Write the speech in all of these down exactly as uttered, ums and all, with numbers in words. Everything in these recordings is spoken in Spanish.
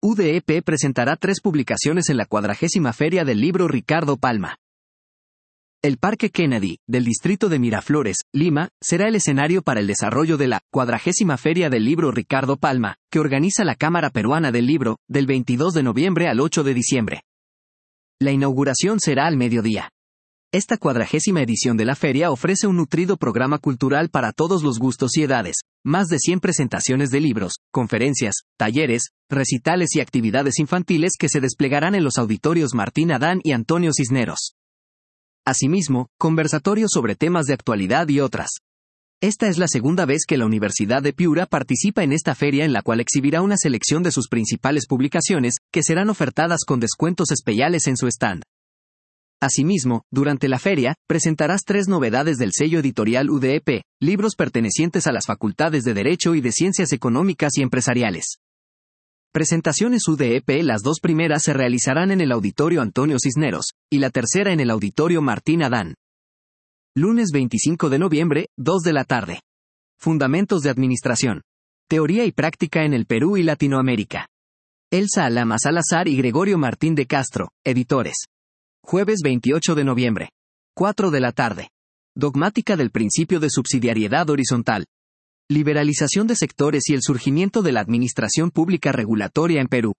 U D E P presentará tres publicaciones en la cuadragésima Feria del Libro Ricardo Palma. El Parque Kennedy, del distrito de Miraflores, Lima, será el escenario para el desarrollo de la cuadragésima Feria del Libro Ricardo Palma, que organiza la Cámara Peruana del Libro, del veintidós de noviembre al ocho de diciembre. La inauguración será al mediodía. Esta cuadragésima edición de la feria ofrece un nutrido programa cultural para todos los gustos y edades, más de cien presentaciones de libros, conferencias, talleres, recitales y actividades infantiles que se desplegarán en los auditorios Martín Adán y Antonio Cisneros. Asimismo, conversatorios sobre temas de actualidad y otras. Esta es la segunda vez que la Universidad de Piura participa en esta feria, en la cual exhibirá una selección de sus principales publicaciones, que serán ofertadas con descuentos especiales en su stand. Asimismo, durante la feria, presentarás tres novedades del sello editorial U D E P, libros pertenecientes a las facultades de Derecho y de Ciencias Económicas y Empresariales. Presentaciones U D E P: las dos primeras se realizarán en el Auditorio Antonio Cisneros, y la tercera en el Auditorio Martín Adán. Lunes veinticinco de noviembre, dos de la tarde. Fundamentos de Administración. Teoría y práctica en el Perú y Latinoamérica. Elsa Alama Salazar y Gregorio Martín de Castro, editores. Jueves veintiocho de noviembre. cuatro de la tarde. Dogmática del principio de subsidiariedad horizontal. Liberalización de sectores y el surgimiento de la administración pública regulatoria en Perú.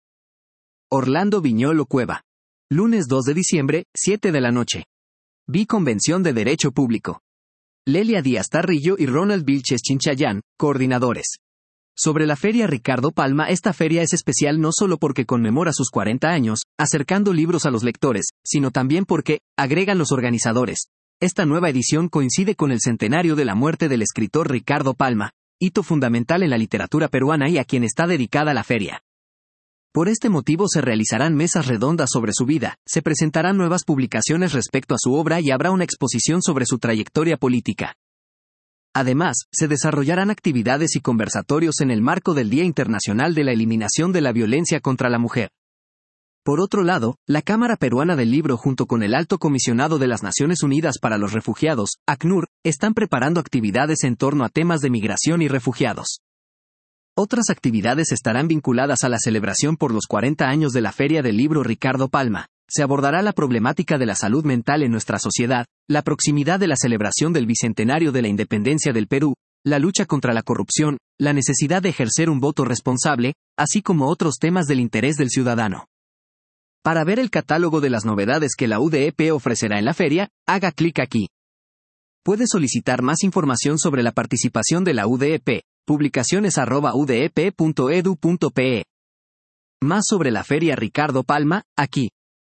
Orlando Viñolo Cueva. Lunes dos de diciembre, siete de la noche. Biconvención de Derecho Público. Lelia Díaz Tarrillo y Ronald Vilches Chinchayán, coordinadores. Sobre la Feria Ricardo Palma. Esta feria es especial no solo porque conmemora sus cuarenta años, acercando libros a los lectores, sino también porque, agregan los organizadores, esta nueva edición coincide con el centenario de la muerte del escritor Ricardo Palma, hito fundamental en la literatura peruana y a quien está dedicada la feria. Por este motivo se realizarán mesas redondas sobre su vida, se presentarán nuevas publicaciones respecto a su obra y habrá una exposición sobre su trayectoria política. Además, se desarrollarán actividades y conversatorios en el marco del Día Internacional de la Eliminación de la Violencia contra la Mujer. Por otro lado, la Cámara Peruana del Libro junto con el Alto Comisionado de las Naciones Unidas para los Refugiados, ACNUR, están preparando actividades en torno a temas de migración y refugiados. Otras actividades estarán vinculadas a la celebración por los cuarenta años de la Feria del Libro Ricardo Palma. Se abordará la problemática de la salud mental en nuestra sociedad, la proximidad de la celebración del bicentenario de la independencia del Perú, la lucha contra la corrupción, la necesidad de ejercer un voto responsable, así como otros temas del interés del ciudadano. Para ver el catálogo de las novedades que la U D E P ofrecerá en la feria, haga clic aquí. Puede solicitar más información sobre la participación de la U D E P, publicaciones arroba u d e p punto edu punto pe. Más sobre la Feria Ricardo Palma, aquí.